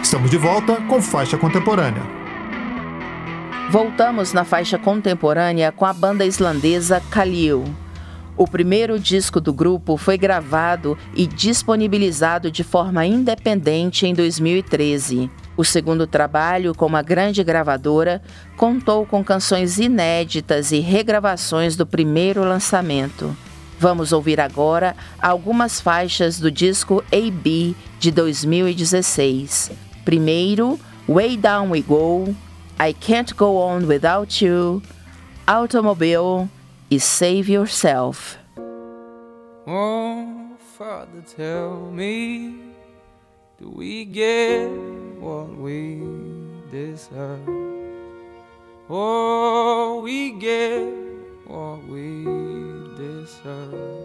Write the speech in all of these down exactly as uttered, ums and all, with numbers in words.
Estamos de volta com Faixa Contemporânea. Voltamos na faixa contemporânea com a banda islandesa Khalil. O primeiro disco do grupo foi gravado e disponibilizado de forma independente em dois mil e treze. O segundo trabalho, com uma grande gravadora, contou com canções inéditas e regravações do primeiro lançamento. Vamos ouvir agora algumas faixas do disco A B de dois mil e dezesseis. Primeiro, Way Down We Go, I Can't Go On Without You, Automobile e Save Yourself. Oh, Father, tell me, do we get what we deserve? Oh, we get what we deserve.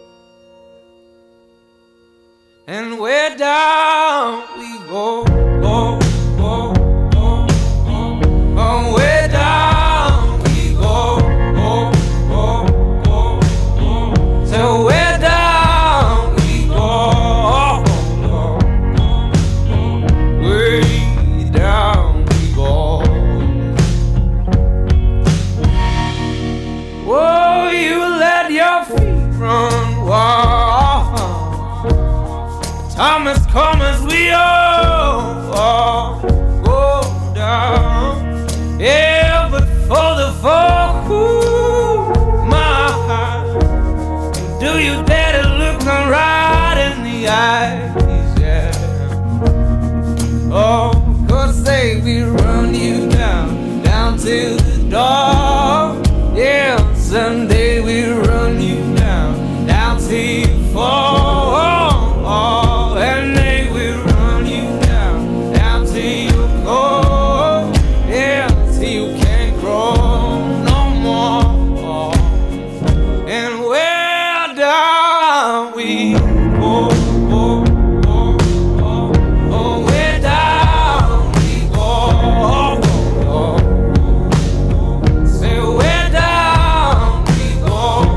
And where down we go, go, go, go, go. Oh, where down we go, go, go, go, go. So where down we go, go, go, go. Way down we go. Oh, you let your feet run wild. Thomas, come as we all, all go down. Yeah, but for the fall, ooh, my heart. Do you dare to look me right in the eyes? Yeah. Oh, cause they will run you down, down to the door. Yeah, someday we'll run you down, down till you fall. And they will run you down, down till you go. Yeah, till you can't grow no more. And where down we go, go, go, go. Oh, where down we go, go, go. Say where down we go.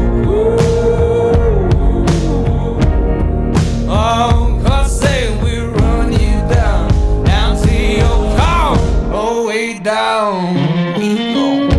Oh. Down we go.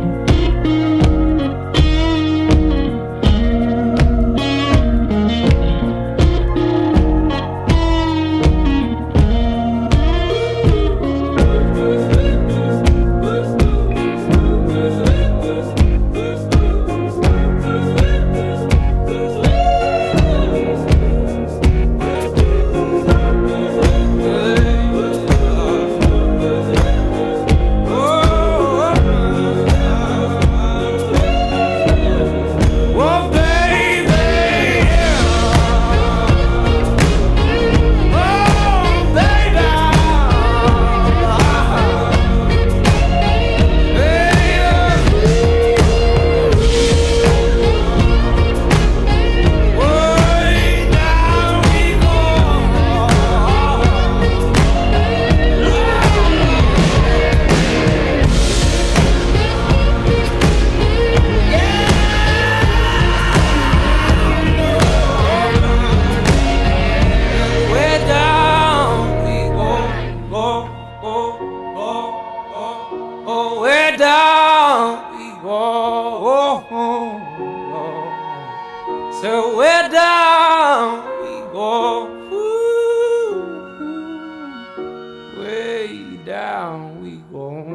So where down we go, ooh, ooh, way down we go.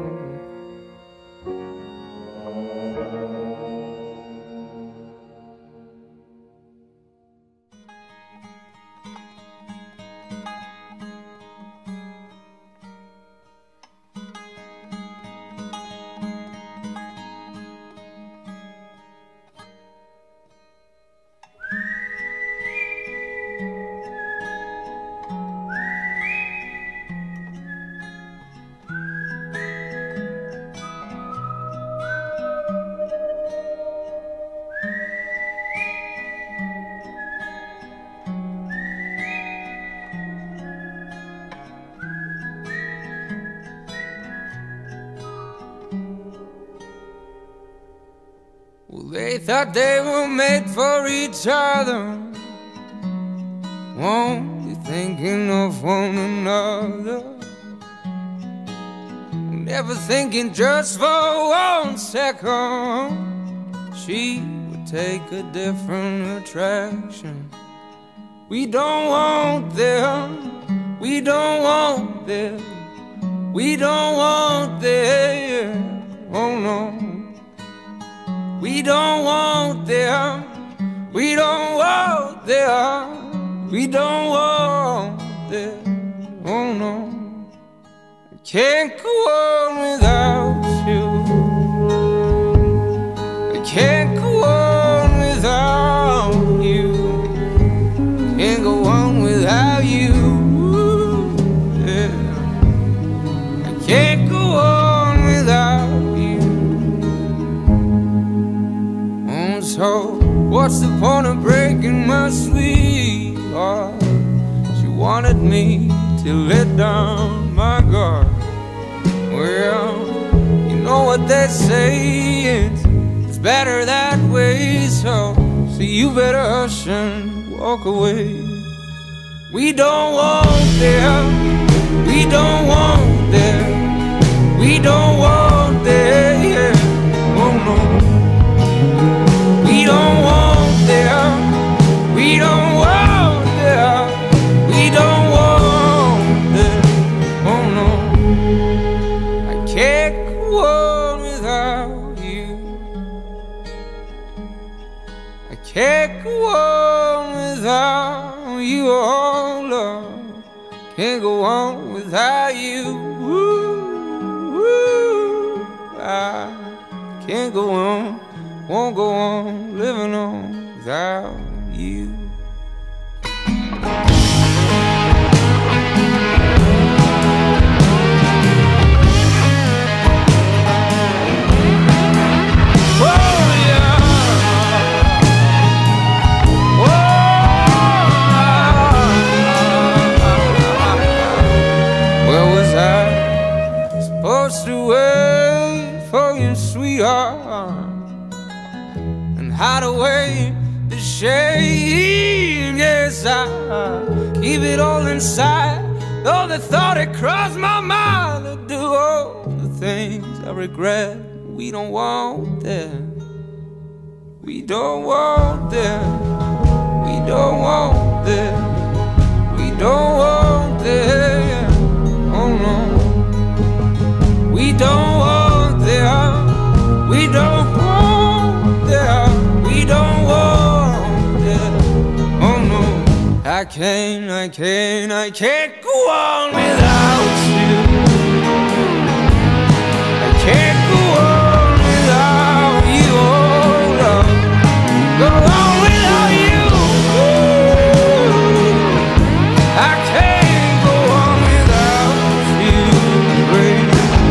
They thought they were made for each other, won't be thinking of one another. never thinking just for one second she would take a different attraction. We don't want them, we don't want them, we don't want them, oh no. We don't want them, we don't want them, we don't want them, oh no. I can't go on without you, I can't go on without you, can't go on without you, yeah. I can't go on without you. Oh, so what's the point of breaking my sweetheart? She wanted me to let down my guard. Well, you know what they say, it's, it's better that way. So, so you better hush and walk away. We don't want them, we don't want them, we don't want them, yeah. Oh no. We don't want them, we don't want them, we don't want them, oh no. I can't go on without you, I can't go on without you, oh love. Can't go on without you, ooh, ooh. I can't go on, won't go on living on without you. To wait for you, sweetheart, and hide away the shame. Yes, I keep it all inside, though the thought it crossed my mind to do all the things I regret. We don't want them, we don't want them, we don't want them, we don't want them, oh no. We don't want them, we don't want them, we don't want them, oh no. I can't, I can't, I can't go on without you, I can't go on without you, oh love. Go on without you, I can't go on without you, baby.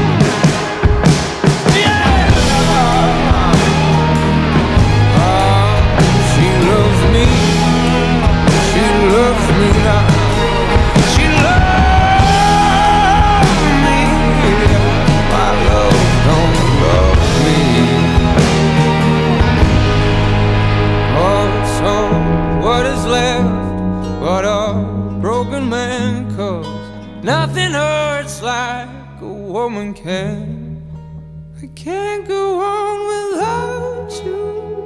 Nothing hurts like a woman can. I can't go on without you,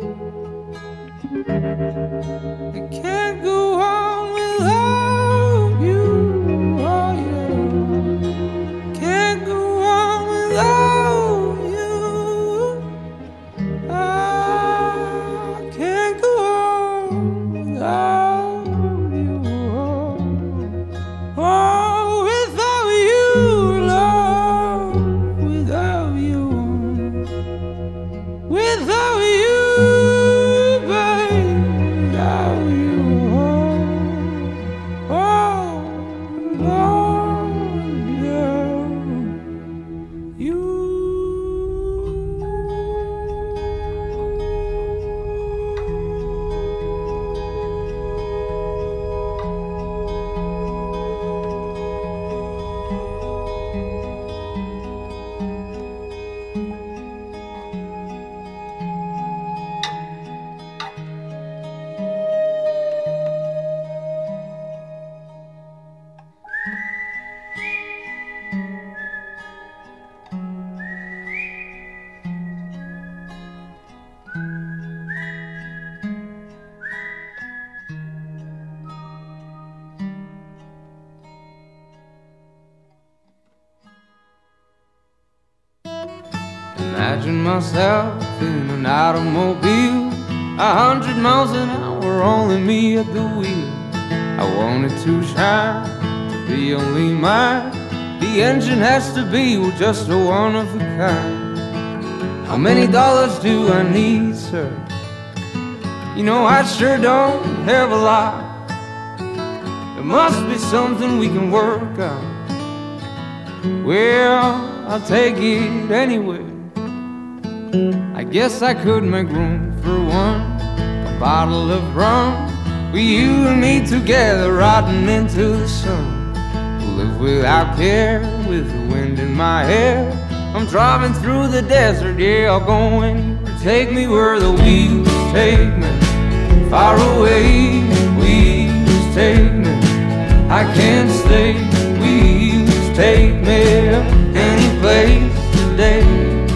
I can't go on without you, oh yeah. Can't go on without you, I can't go on without you, oh, oh. Without you, babe, without you. Imagine myself in an automobile, a hundred miles an hour, only me at the wheel. I want it to shine, to be only mine. The engine has to be, well, just a one of a kind. How many dollars do I need, sir? You know I sure don't have a lot. There must be something we can work on. Well, I'll take it anyway. I guess I could make room for one, a bottle of rum, with you and me together, riding into the sun. Live without care, with the wind in my hair. I'm driving through the desert, yeah, I'll go anywhere. Take me where the wheels take me, far away, wheels take me. I can't stay, wheels take me any place today.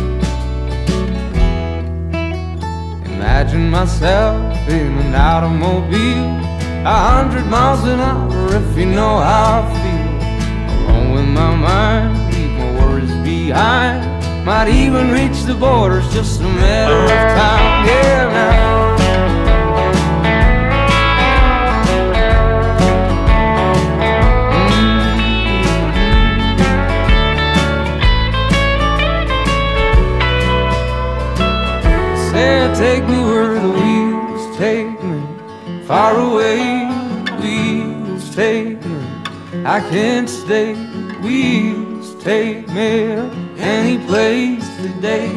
Imagine myself in an automobile, a hundred miles an hour, if you know how I feel. Alone with my mind, leave my worries behind. Might even reach the borders, just a matter of time. Yeah, now. Take me where the wheels take me, far away, wheels take me. I can't stay, wheels take me any place today.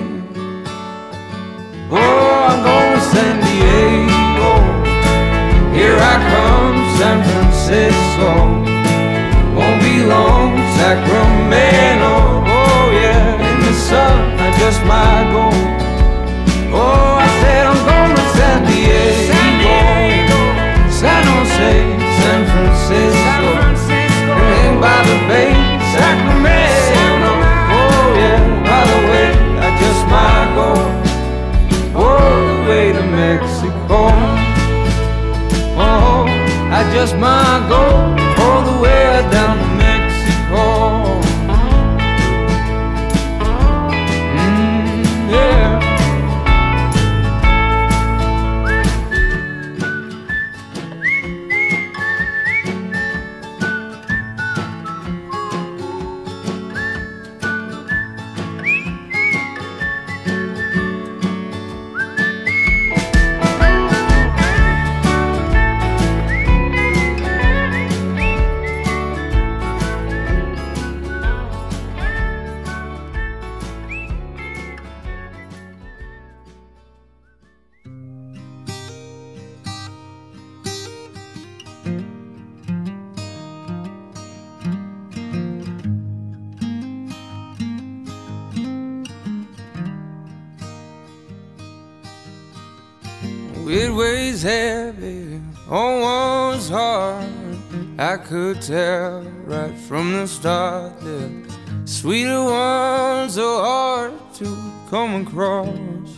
Oh, I'm going to San Diego, here I come, San Francisco. Won't be long, Sacramento. Oh yeah, in the sun I just might go. Oh, I said I'm going to San Diego, San, Diego. San Jose, San Francisco, Francisco. And by the bay, Sacramento. Oh yeah, by the way, I just might go all the way to Mexico. Oh, I just might go all the way down to Mexico. Mm, yeah. It weighs heavy on one's heart. I could tell right from the start that sweeter ones are hard to come across.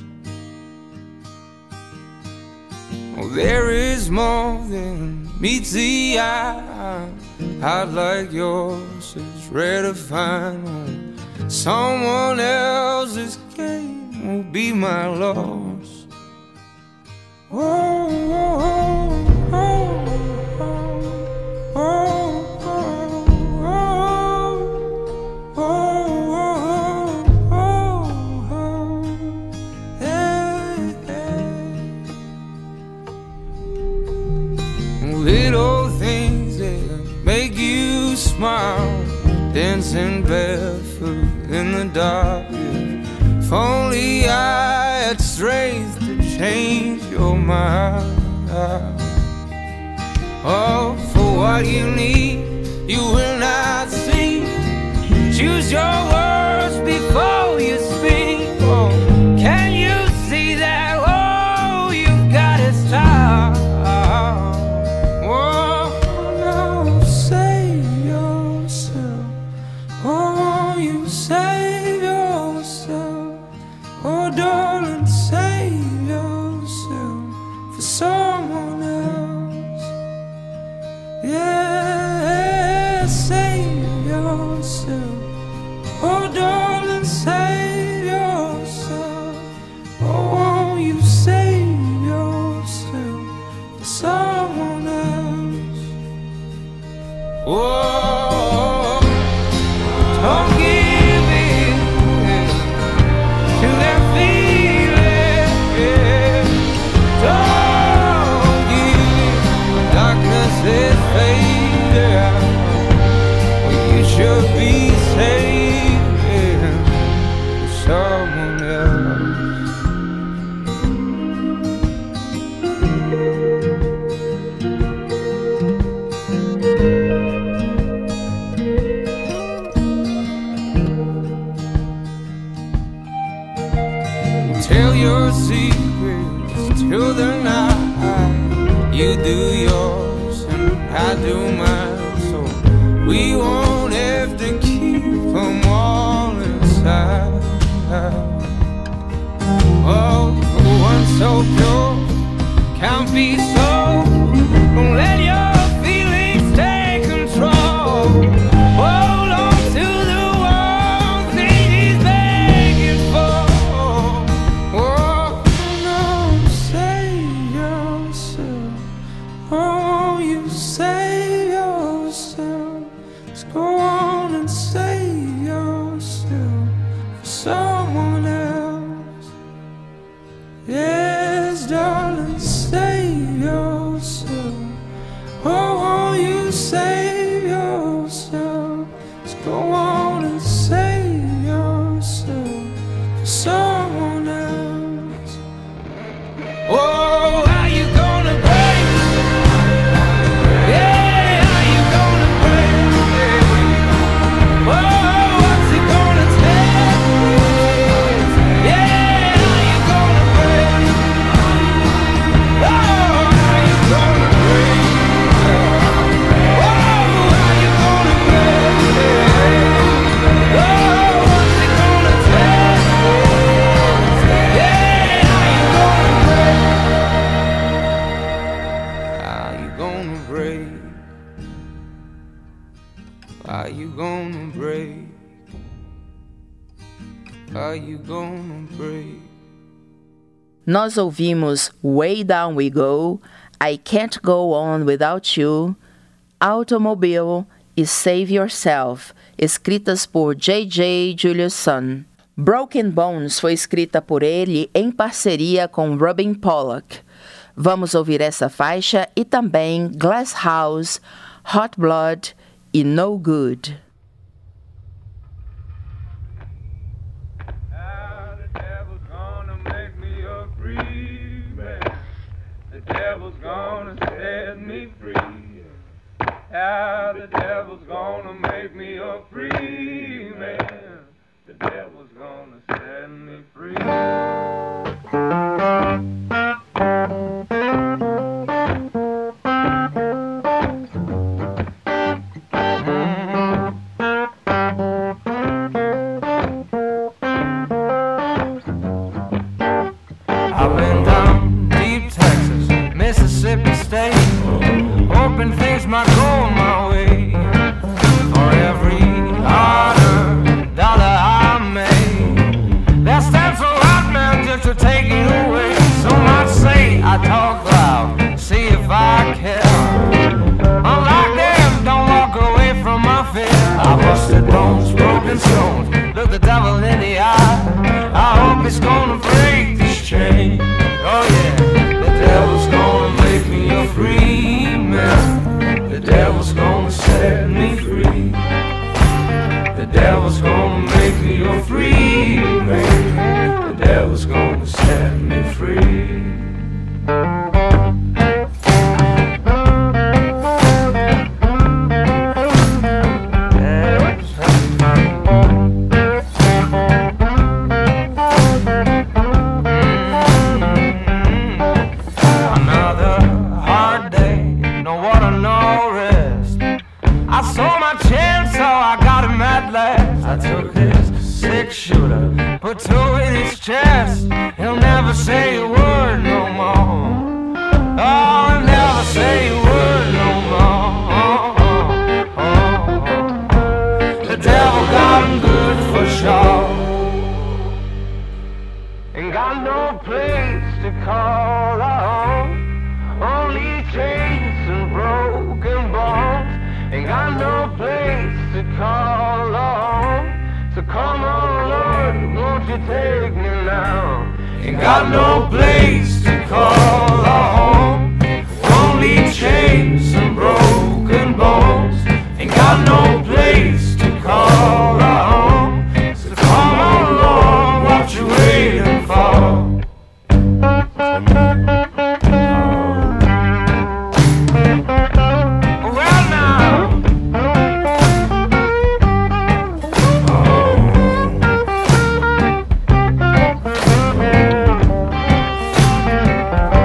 Oh, there is more than meets the eye. Heart like yours is rare to find. On someone else's game will be my loss. Oh, oh, oh, oh, oh, oh, oh, oh, hey, hey. Little things that make you smile, dancing barefoot in the dark. If only I had strength to change your mind. Oh, for what you need, you will not see. Choose your words before you speak. Oh, can you see that? Oh, you've got to stop. Oh, no, save yourself. Oh, you save yourself. Oh, darling, save yourself for someone else. Yeah, save yourself. Oh, darling, save yourself. Oh, don't give in to their feelings. Don't give in. Darkness is fading. You should be saving someone else. Tell your secrets to the night. You do yours and I do mine, so we won't have to keep them all inside. Oh, for one so pure can't be so. Don't let your feelings take control. Hold on to the one thing he's begging for. Oh, no, save yourself. Oh, you save yourself. Just go on and save yourself for someone else. Yes, darling, save yourself. Oh, you save yourself. Just go on and save yourself for someone else. Oh, how you gonna break? Yeah, how you gonna break? Oh, what's it gonna take? Yeah, how you gonna break? Oh, how you gonna break? Oh, how you gonna break? Oh, what's it gonna take? Yeah, how you gonna break? How you gonna break? Are you gonna break? Are you gonna break? Nós ouvimos Way Down We Go, I Can't Go On Without You, Automobile e Save Yourself, escritas por J J Juliusson. Broken Bones foi escrita por ele em parceria com Robin Pollock. Vamos ouvir essa faixa e também Glass House, Hot Blood e No Good. How the devil's gonna make me a free man. The devil's gonna set me free. How the devil's gonna make me a free man. The devil's gonna set me free. I've been down deep Texas, Mississippi State, hoping things might go my way. For every hard-earned dollar I made, that stands a lot, man, just to take it away. Some might say I talk loud, see if I care. Unlike them, don't walk away from my fear. I busted bones, broken stones, look the devil in the eye. I hope it's gonna break this chain. Oh yeah, the devil's gonna make me a free man. The devil's gonna set me free. The devil's gonna make me a free man. The devil's gonna set me free. I took his six-shooter, put two in his chest. He'll never say a word no more. Oh, he'll never say a word no more. Oh, oh, oh. The devil got him good for sure. Ain't got no place to call home. Only chains and broken bones. Ain't got no you take me now? Ain't got no place to call a home. Only chains and broken bones. Ain't got no place to call a home. So come on, Lord, what you waiting for? Thank you.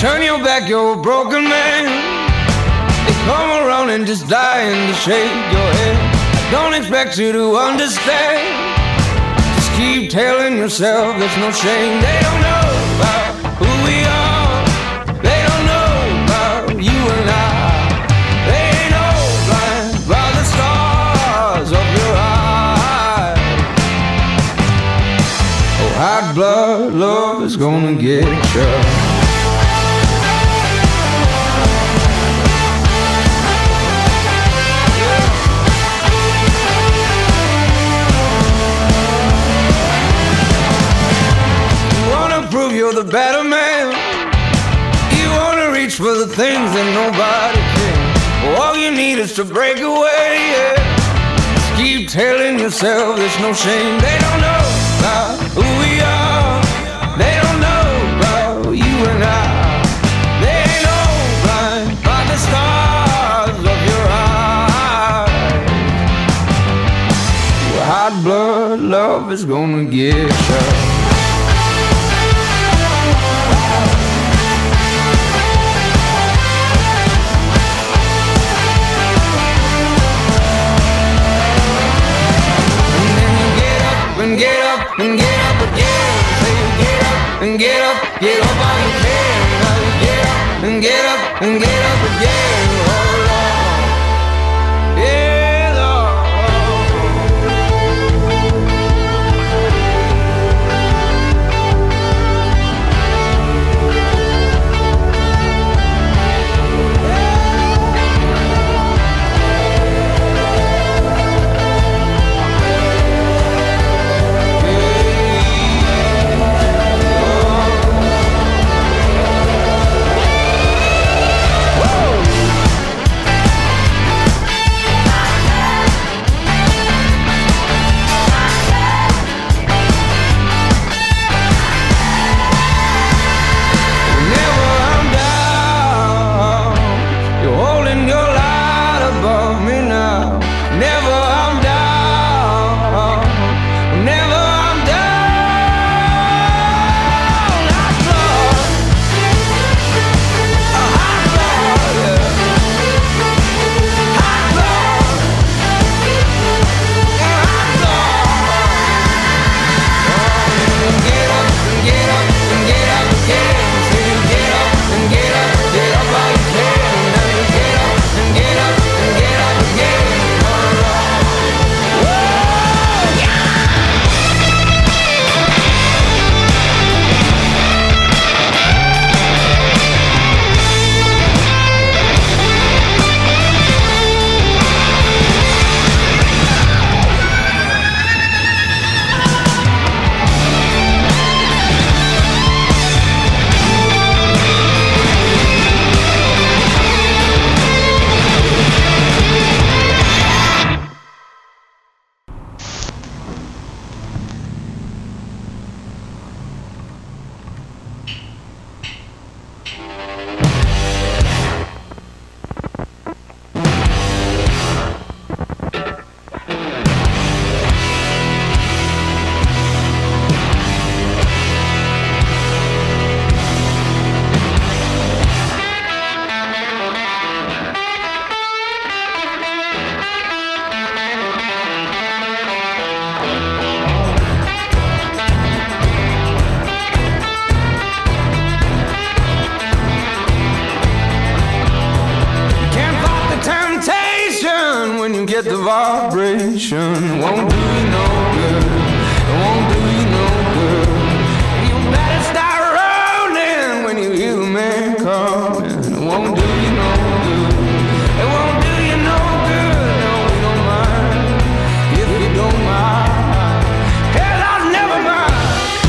turn your back, you're a broken man. They come around and just dying to shake your head. I don't expect you to understand. Just keep telling yourself there's no shame. They don't know about who we are. They don't know about you and I. They ain't no blind by the stars of your eyes. Oh, hot blood love is gonna get you. You're the better man. You wanna reach for the things that nobody can. All you need is to break away, yeah. Just keep telling yourself there's no shame. They don't know about who we are. They don't know about you and I. They ain't all blind by the stars of your eyes. Your hot blood love is gonna get you. And get up, and get up again. Say you get up, and get up, get up all you can. Now you get up, and get up, and get up again. Oh Lord, yeah Lord. Get the vibration, won't do you no good, it won't do you no good. You better start rolling when you hear the man coming. It won't do you no good, it won't do you no good. No, we don't mind, if you don't mind, hell, I'll never mind.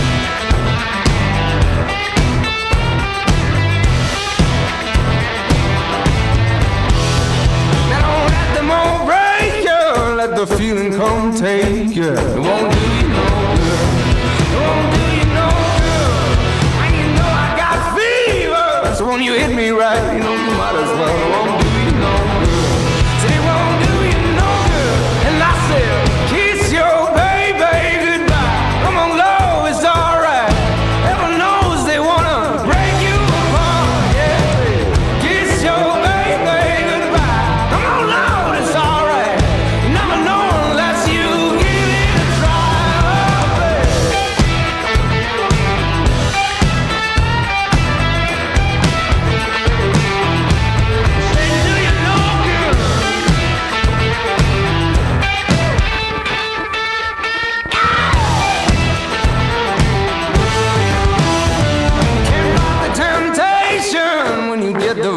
Now let them all break you. Let the feeling come take you. It won't do you no good. It won't do you no good. When you know I got fever, so when you hit me right, you know you might as well. It won't do you no good. Say it won't do you no good. And I said, kiss your baby goodbye. Come on, love, it's alright. Heaven knows they wanna break you apart.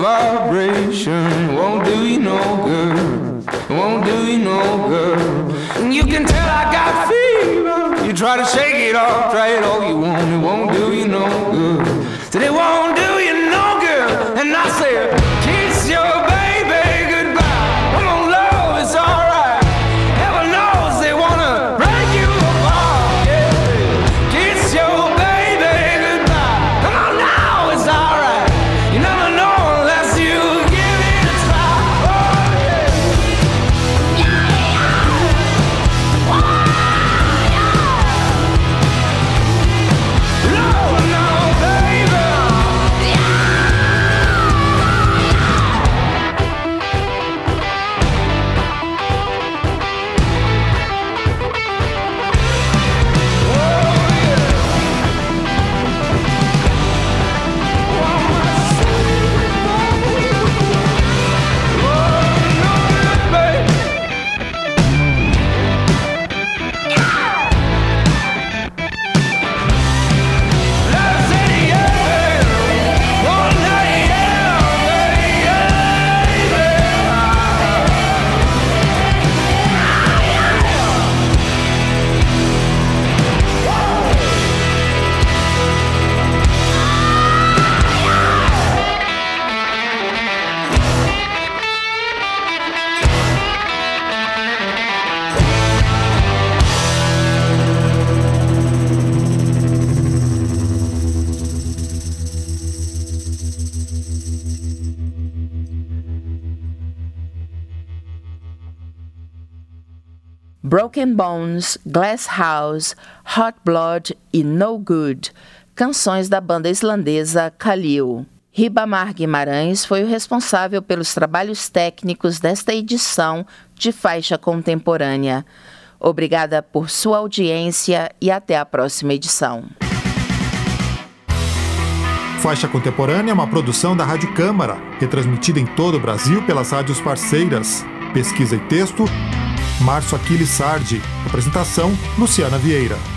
vibration won't do you no good. It won't do you no good. You can tell I got fever. You try to shake it off, try it all you want. It won't do you no good. Said it won't do you no good. And I said, kiss your baby goodbye. Come on, love, it's alright. Heaven knows they wanna break you apart. Yeah. Kiss your baby goodbye. Come on now, it's alright. You never know unless you give it a try. Oh yeah. Yeah, yeah. Oh, yeah. No, no, baby. Broken Bones, Glass House, Hot Blood e No Good, canções da banda islandesa Khalil. Ribamar Guimarães foi o responsável pelos trabalhos técnicos desta edição de Faixa Contemporânea. Obrigada por sua audiência e até a próxima edição. Faixa Contemporânea é uma produção da Rádio Câmara, retransmitida em todo o Brasil pelas rádios parceiras. Pesquisa e texto, Márcio Aquiles Sardi. Apresentação, Luciana Vieira.